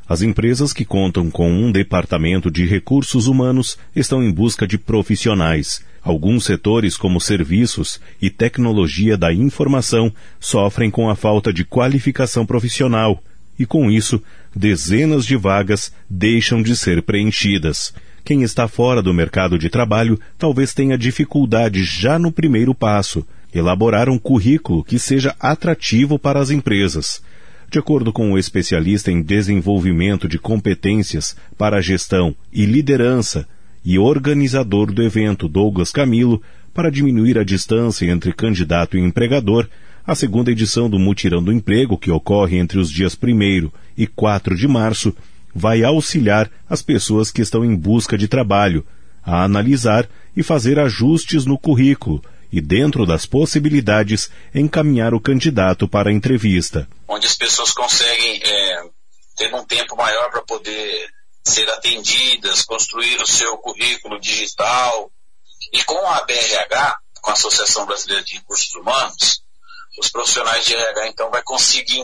As empresas que contam com um departamento de recursos humanos estão em busca de profissionais. Alguns setores, como serviços e tecnologia da informação, sofrem com a falta de qualificação profissional e, com isso, dezenas de vagas deixam de ser preenchidas. Quem está fora do mercado de trabalho talvez tenha dificuldade já no primeiro passo, elaborar um currículo que seja atrativo para as empresas. De acordo com o especialista em desenvolvimento de competências para a gestão e liderança e organizador do evento, Douglas Camilo, para diminuir a distância entre candidato e empregador, a segunda edição do Mutirão do Emprego, que ocorre entre os dias 1º e 4 de março, vai auxiliar as pessoas que estão em busca de trabalho a analisar e fazer ajustes no currículo e, dentro das possibilidades, encaminhar o candidato para a entrevista. Onde as pessoas conseguem ter um tempo maior para poder ser atendidas, construir o seu currículo digital. E com a BRH, com a Associação Brasileira de Recursos Humanos, os profissionais de RH então vai conseguir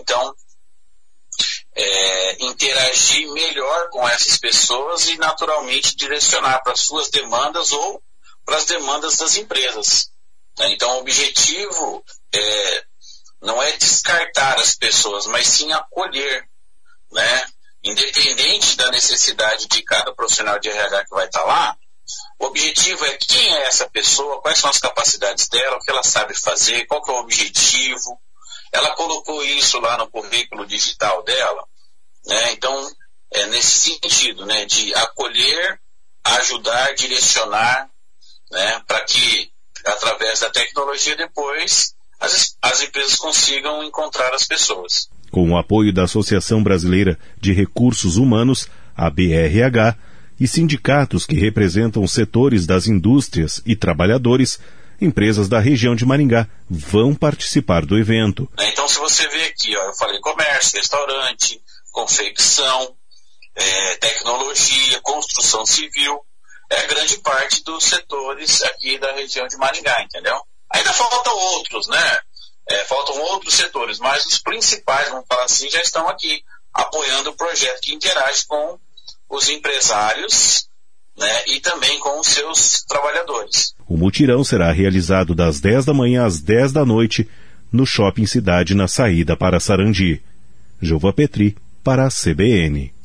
interagir melhor com essas pessoas e naturalmente direcionar para as suas demandas ou para as demandas das empresas. Então o objetivo não é descartar as pessoas, mas sim acolher, né? Independente da necessidade de cada profissional de RH que vai estar lá, o objetivo é quem é essa pessoa, quais são as capacidades dela, o que ela sabe fazer, qual que é o objetivo. Ela colocou isso lá no currículo digital dela, né? Então, é nesse sentido, né, de acolher, ajudar, direcionar, né, para que, através da tecnologia, depois as empresas consigam encontrar as pessoas. Com o apoio da Associação Brasileira de Recursos Humanos, a BRH, e sindicatos que representam setores das indústrias e trabalhadores, empresas da região de Maringá vão participar do evento. Então, se você vê aqui, eu falei comércio, restaurante, confecção, tecnologia, construção civil, grande parte dos setores aqui da região de Maringá, entendeu? Ainda faltam outros, né? Faltam outros setores, mas os principais, vamos falar assim, já estão aqui apoiando o projeto que interage com os empresários, né, e também com os seus trabalhadores. O mutirão será realizado das 10 da manhã às 10 da noite no Shopping Cidade, na saída para Sarandi. Jova Petri, para a CBN.